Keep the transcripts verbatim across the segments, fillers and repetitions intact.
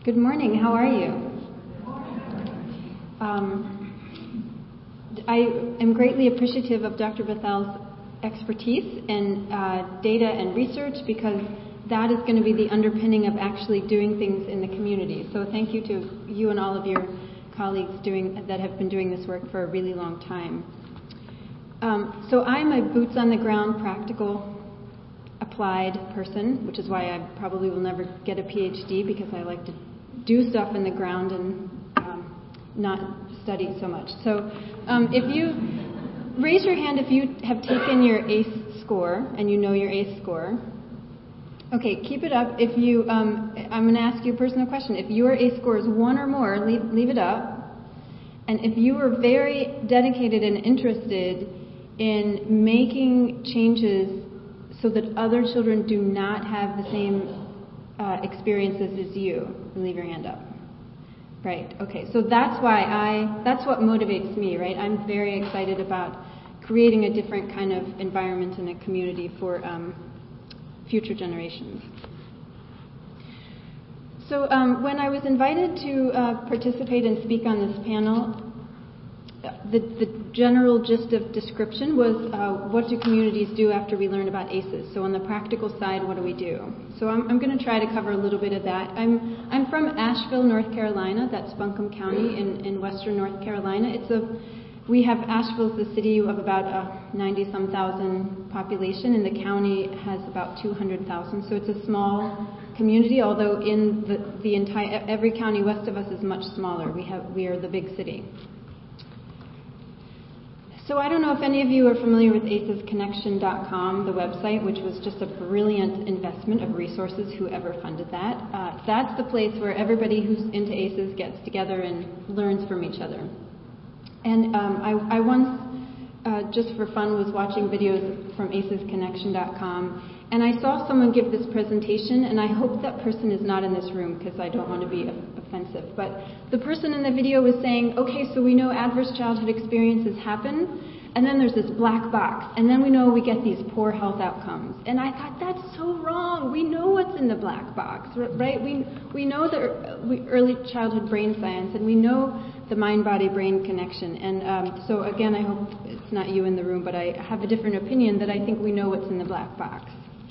Good morning. How are you? Um, I am greatly appreciative of Doctor Bethel's expertise in uh, data and research, because that is going to be the underpinning of actually doing things in the community. So thank you to you and all of your colleagues doing that have been doing this work for a really long time. Um, so I'm a boots on the ground, practical, applied person, which is why I probably will never get a P H D, because I like to do stuff in the ground and um, not study so much. So um, if you raise your hand if you have taken your A C E score and you know your A C E score. Okay, keep it up. If you, um, I'm going to ask you a personal question. If your A C E score is one or more, leave, leave it up. And if you are very dedicated and interested in making changes so that other children do not have the same uh, experiences as you, leave your hand up. Right, okay, so that's why I, that's what motivates me, right? I'm very excited about creating a different kind of environment in a community for um, future generations. So um, when I was invited to uh, participate and speak on this panel, the, the general gist of description was uh, what do communities do after we learn about A C Es? So on the practical side, what do we do? So I'm, I'm going to try to cover a little bit of that. I'm, I'm from Asheville, North Carolina. That's Buncombe County in, in western North Carolina. It's a We have Asheville, the city of about a ninety-some thousand population, and the county has about two hundred thousand. So it's a small community, although in the, the entire every county west of us is much smaller. We have we are the big city. So I don't know if any of you are familiar with A C Es Connection dot com, the website, which was just a brilliant investment of resources, whoever funded that. Uh, that's the place where everybody who's into A C Es gets together and learns from each other. And um, I, I once, uh, just for fun, was watching videos from A C Es Connection dot com, and I saw someone give this presentation, and I hope that person is not in this room because I don't want to be offensive. But the person in the video was saying, okay, so we know adverse childhood experiences happen, and then there's this black box, and then we know we get these poor health outcomes. And I thought, that's so wrong. We know what's in the black box, right? We we know the early childhood brain science, and we know the mind-body-brain connection. And um, so again, I hope it's not you in the room, but I have a different opinion that I think we know what's in the black box.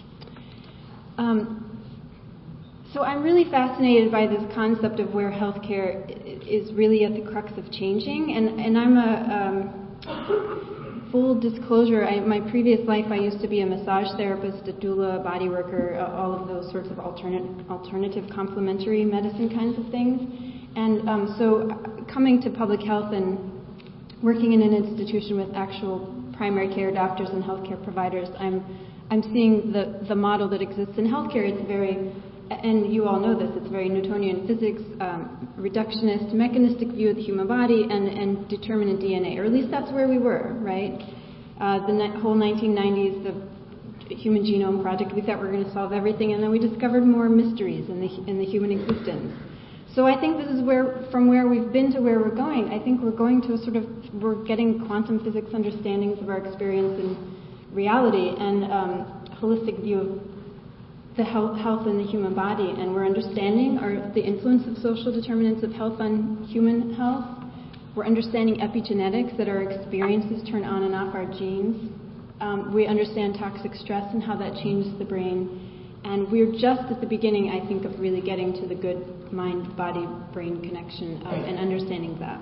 Um, so I'm really fascinated by this concept of where healthcare is really at the crux of changing. And, and I'm a... Um, Full disclosure, I, my previous life I used to be a massage therapist, a doula, a body worker, uh, all of those sorts of alternate, alternative complementary medicine kinds of things. And um, so coming to public health and working in an institution with actual primary care doctors and healthcare providers, I'm I'm seeing the, the model that exists in healthcare. It's very, and you all know this, it's very Newtonian physics, um, reductionist, mechanistic view of the human body, and, and determinant D N A, or at least that's where we were, right? Uh, the ne- whole nineteen nineties, the Human Genome Project, we thought we were going to solve everything, and then we discovered more mysteries in the in the human existence. So I think this is where, from where we've been to where we're going, I think we're going to a sort of, we're getting quantum physics understandings of our experience and reality, and um, holistic view of the health, health in the human body, and we're understanding our, the influence of social determinants of health on human health. We're understanding epigenetics, that our experiences turn on and off our genes. Um, we understand toxic stress and how that changes the brain. And we're just at the beginning, I think, of really getting to the good mind-body-brain connection um, and understanding that.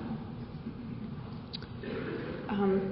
Um,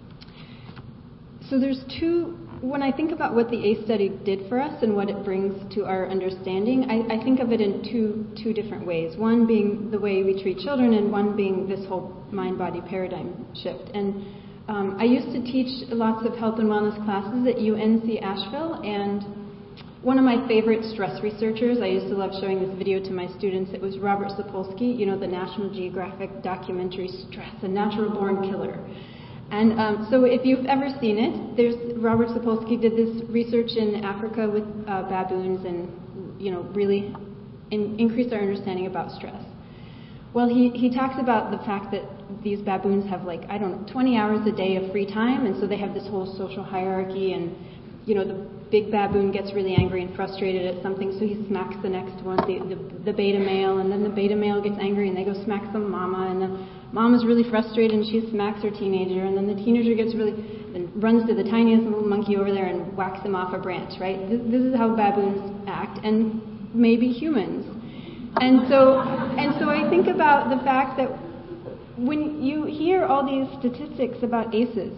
so there's two... When I think about what the A C E study did for us and what it brings to our understanding, I, I think of it in two two different ways. One being the way we treat children, and one being this whole mind-body paradigm shift. And um, I used to teach lots of health and wellness classes at U N C Asheville, and one of my favorite stress researchers, I used to love showing this video to my students, it was Robert Sapolsky, you know, the National Geographic documentary Stress, a Natural Born Killer. And um, so if you've ever seen it, there's Robert Sapolsky did this research in Africa with uh, baboons and, you know, really in, increased our understanding about stress. Well, he, he talks about the fact that these baboons have like, I don't know, twenty hours a day of free time, and so they have this whole social hierarchy, and you know, the big baboon gets really angry and frustrated at something, so he smacks the next one, the, the, the beta male, and then the beta male gets angry and they go smack some mama, and the mama's really frustrated and she smacks her teenager, and then the teenager gets really, and runs to the tiniest little monkey over there and whacks him off a branch, right? This, this is how baboons act, and maybe humans. And so, and so I think about the fact that when you hear all these statistics about A C Es,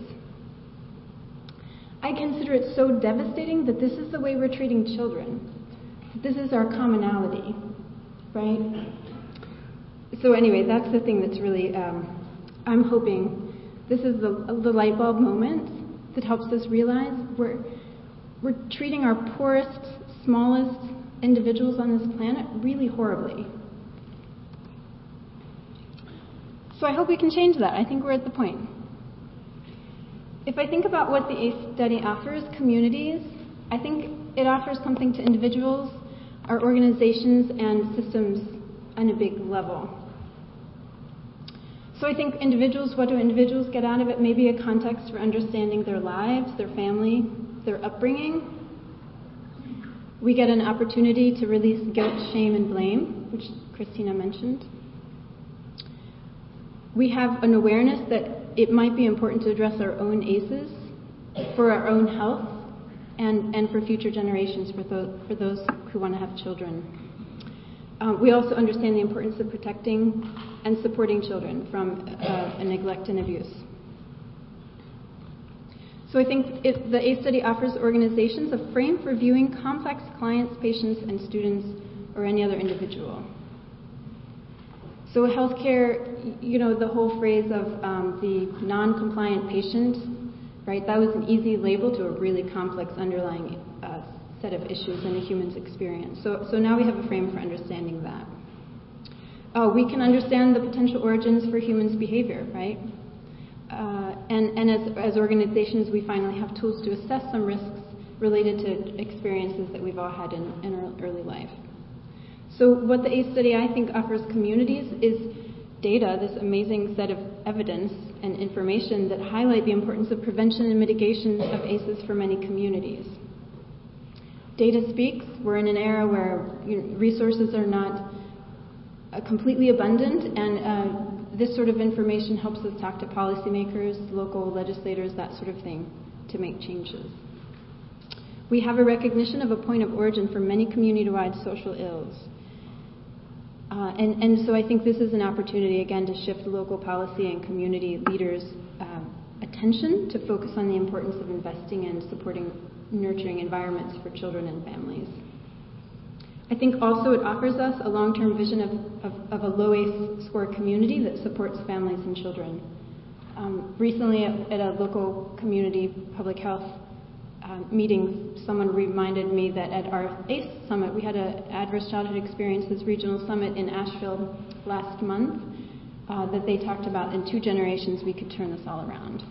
I consider it so devastating that this is the way we're treating children. This is our commonality, right? So anyway, that's the thing that's really, um, I'm hoping this is the, the light bulb moment that helps us realize we're, we're treating our poorest, smallest individuals on this planet really horribly. So I hope we can change that. I think we're at the point. If I think about what the A C E study offers communities, I think it offers something to individuals, our organizations, and systems on a big level. So I think individuals, what do individuals get out of it? Maybe a context for understanding their lives, their family, their upbringing. We get an opportunity to release guilt, shame, and blame, which Christina mentioned. We have an awareness that it might be important to address our own A C Es for our own health and, and for future generations, for those, for those who want to have children. Um, we also understand the importance of protecting and supporting children from uh, neglect and abuse. So I think it, the A C E study offers organizations a frame for viewing complex clients, patients, and students, or any other individual. So healthcare, you know, the whole phrase of um, the non-compliant patient, right, that was an easy label to a really complex underlying uh, set of issues in a human's experience. So, so now we have a frame for understanding that. Uh, we can understand the potential origins for humans' behavior, right? Uh, and and as, as organizations, we finally have tools to assess some risks related to experiences that we've all had in, in our early life. So what the A C E study, I think, offers communities is data, this amazing set of evidence and information that highlight the importance of prevention and mitigation of A C Es for many communities. Data speaks. We're in an era where you know, resources are not uh, completely abundant, and uh, this sort of information helps us talk to policymakers, local legislators, that sort of thing, to make changes. We have a recognition of a point of origin for many community-wide social ills. Uh, and, and so I think this is an opportunity, again, to shift local policy and community leaders' uh, attention to focus on the importance of investing and supporting nurturing environments for children and families. I think also it offers us a long-term vision of, of, of a low A C E score community that supports families and children. Um, recently at, at a local community public health uh, meeting, someone reminded me that at our A C E Summit, we had an Adverse Childhood Experiences Regional Summit in Asheville last month, uh, that they talked about in two generations we could turn this all around.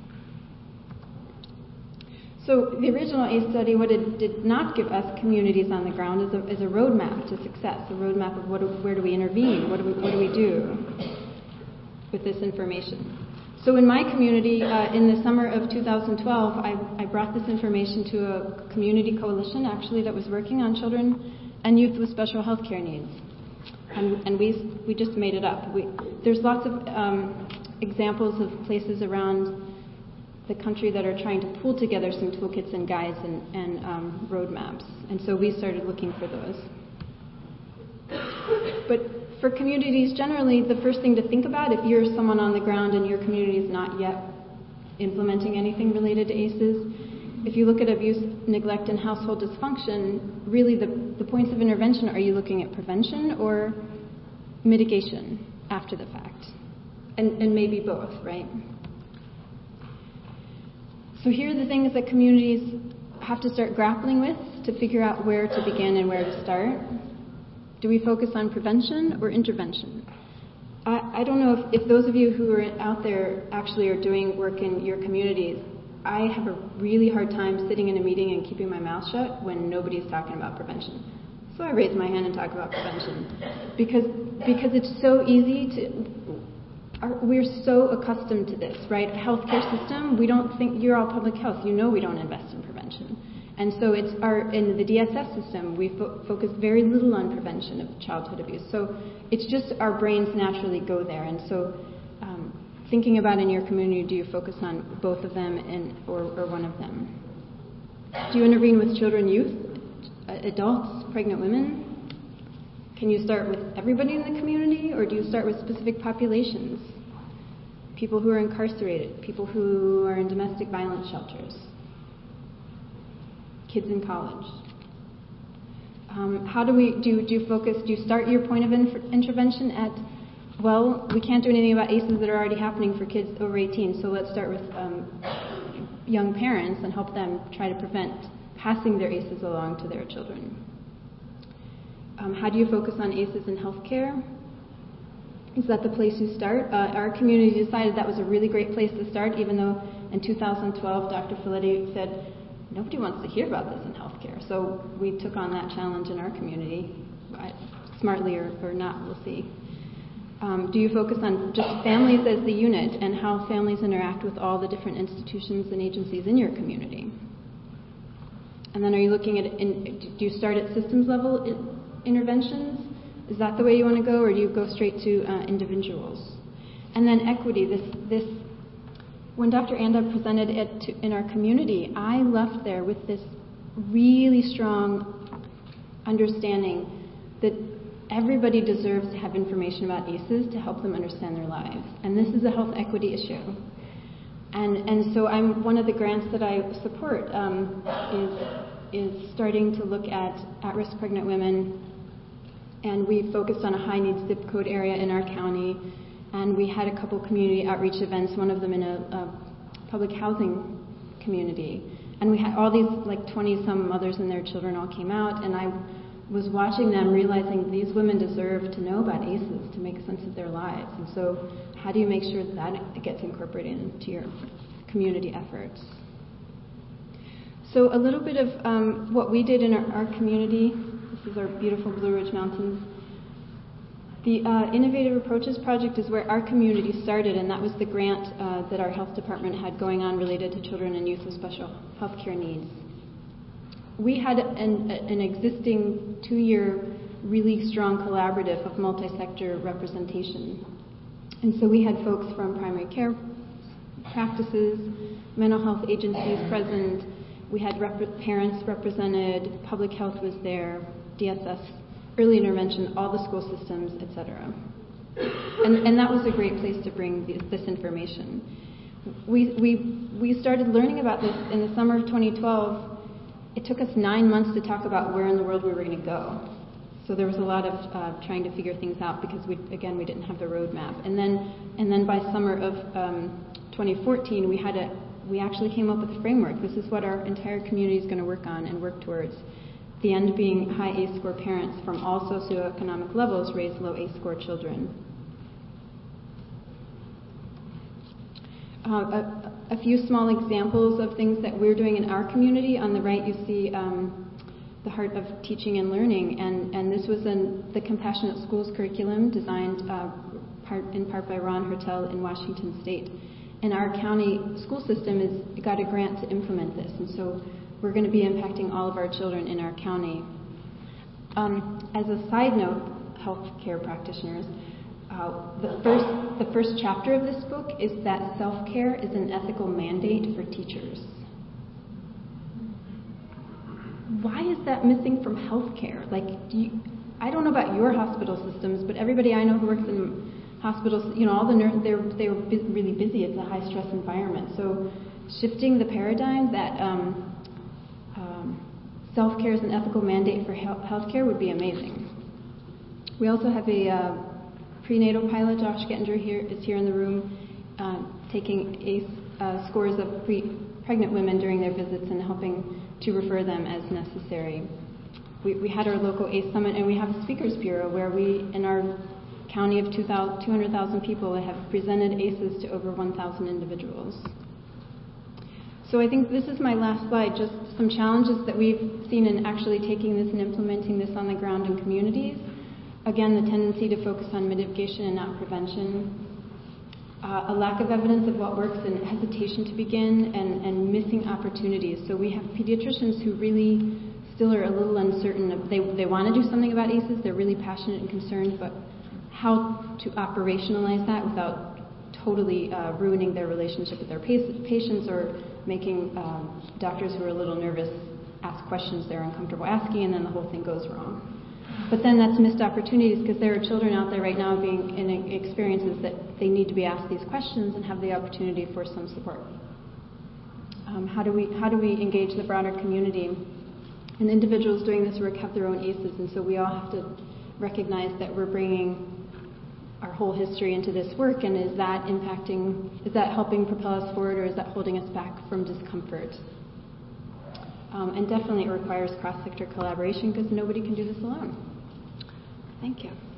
So the original A C E study, what it did not give us communities on the ground is a, is a roadmap to success, a roadmap of what do, where do we intervene, what do we, what do we do with this information. So in my community, uh, in the summer of two thousand twelve, I, I brought this information to a community coalition, actually, that was working on children and youth with special health care needs. And, and we, we just made it up. We, there's lots of um, examples of places around the country that are trying to pull together some toolkits and guides and, and um, roadmaps. And so we started looking for those. But for communities generally, the first thing to think about, if you're someone on the ground and your community is not yet implementing anything related to A C Es, if you look at abuse, neglect, and household dysfunction, really the, the points of intervention, are you looking at prevention or mitigation after the fact? And, and maybe both, right? So here are the things that communities have to start grappling with to figure out where to begin and where to start. Do we focus on prevention or intervention? I, I don't know if, if those of you who are out there actually are doing work in your communities, I have a really hard time sitting in a meeting and keeping my mouth shut when nobody's talking about prevention. So I raise my hand and talk about prevention. Because, because it's so easy to... Our, we're so accustomed to this, right? Healthcare system, we don't think, you're all public health, you know we don't invest in prevention. And so it's our, in the D S S system, we fo- focus very little on prevention of childhood abuse. So it's just our brains naturally go there. And so um, thinking about in your community, do you focus on both of them and, or, or one of them? Do you intervene with children, youth, adults, pregnant women? Can you start with everybody in the community, or do you start with specific populations? People who are incarcerated, people who are in domestic violence shelters, kids in college. Um, how do we do? Do you focus? Do you start your point of in- intervention at, well, we can't do anything about A C Es that are already happening for kids over eighteen, so let's start with um, young parents and help them try to prevent passing their A C Es along to their children. Um, how do you focus on A C Es in healthcare? Is that the place you start? Uh, our community decided that was a really great place to start, even though in two thousand twelve Doctor Felitti said, nobody wants to hear about this in healthcare. So we took on that challenge in our community, smartly or, or not, we'll see. Um, do you focus on just families as the unit and how families interact with all the different institutions and agencies in your community? And then are you looking at, in, do you start at systems level in, interventions? Is that the way you want to go, or do you go straight to uh, individuals? And then equity. This, this, when Doctor Anda presented it to, in our community, I left there with this really strong understanding that everybody deserves to have information about A C Es to help them understand their lives. And this is a health equity issue. And and so I'm one of the grants that I support um, is is starting to look at at-risk pregnant women. And we focused on a high-needs zip code area in our county, and we had a couple community outreach events, one of them in a, a public housing community. And we had all these, like twenty-some mothers and their children all came out, and I was watching them, realizing these women deserve to know about A C Es to make sense of their lives. And so how do you make sure that that gets incorporated into your community efforts? So a little bit of um, what we did in our, our community. This is our beautiful Blue Ridge Mountains. The uh, Innovative Approaches Project is where our community started, and that was the grant uh, that our health department had going on related to children and youth with special health care needs. We had an, an existing two-year really strong collaborative of multi-sector representation. And so we had folks from primary care practices, mental health agencies present, we had rep- parents represented, public health was there, D S S, early intervention, all the school systems, et cetera. And, and that was a great place to bring this, this information. We, we, we started learning about this in the summer of twenty twelve. It took us nine months to talk about where in the world we were going to go. So there was a lot of uh, trying to figure things out because, we, again, we didn't have the roadmap. And then, and then by summer of um, twenty fourteen, we had a, we actually came up with a framework. This is what our entire community is going to work on and work towards. The end being high A C E score parents from all socioeconomic levels raise low A C E score children. Uh, a, a few small examples of things that we're doing in our community. On the right, you see um, the Heart of Teaching and Learning, and, and this was in the Compassionate Schools curriculum designed uh, part, in part by Ron Hertel in Washington State. And our county school system has got a grant to implement this, and so we're going to be impacting all of our children in our county. Um, as a side note, healthcare practitioners, uh, the first the first chapter of this book is that self-care is an ethical mandate for teachers. Why is that missing from healthcare? Like, do you, I don't know about your hospital systems, but everybody I know who works in hospitals, you know, all the nurses, they're they're bu- really busy. It's a high-stress environment. So, shifting the paradigm that um, um, self-care is an ethical mandate for health healthcare would be amazing. We also have a uh, prenatal pilot. Josh Gettinger here is here in the room, uh, taking A C E uh, scores of pre- pregnant women during their visits and helping to refer them as necessary. We, we had our local A C E summit, and we have a speakers bureau where we, in our county of two hundred thousand people, have presented A C Es to over one thousand individuals. So I think this is my last slide, just some challenges that we've seen in actually taking this and implementing this on the ground in communities. Again, the tendency to focus on mitigation and not prevention. uh, a lack of evidence of what works and hesitation to begin, and, and missing opportunities. So we have pediatricians who really still are a little uncertain. Of, they, they want to do something about A C Es, they're really passionate and concerned, but how to operationalize that without totally uh, ruining their relationship with their patients or making um, doctors who are a little nervous ask questions they're uncomfortable asking, and then the whole thing goes wrong. But then that's missed opportunities, because there are children out there right now being in experiences that they need to be asked these questions and have the opportunity for some support. Um, how do we how do we engage the broader community? And individuals doing this work have their own A C Es, and so we all have to recognize that we're bringing our whole history into this work, and is that impacting, is that helping propel us forward, or is that holding us back from discomfort? Um, and definitely it requires cross-sector collaboration, because nobody can do this alone. Thank you.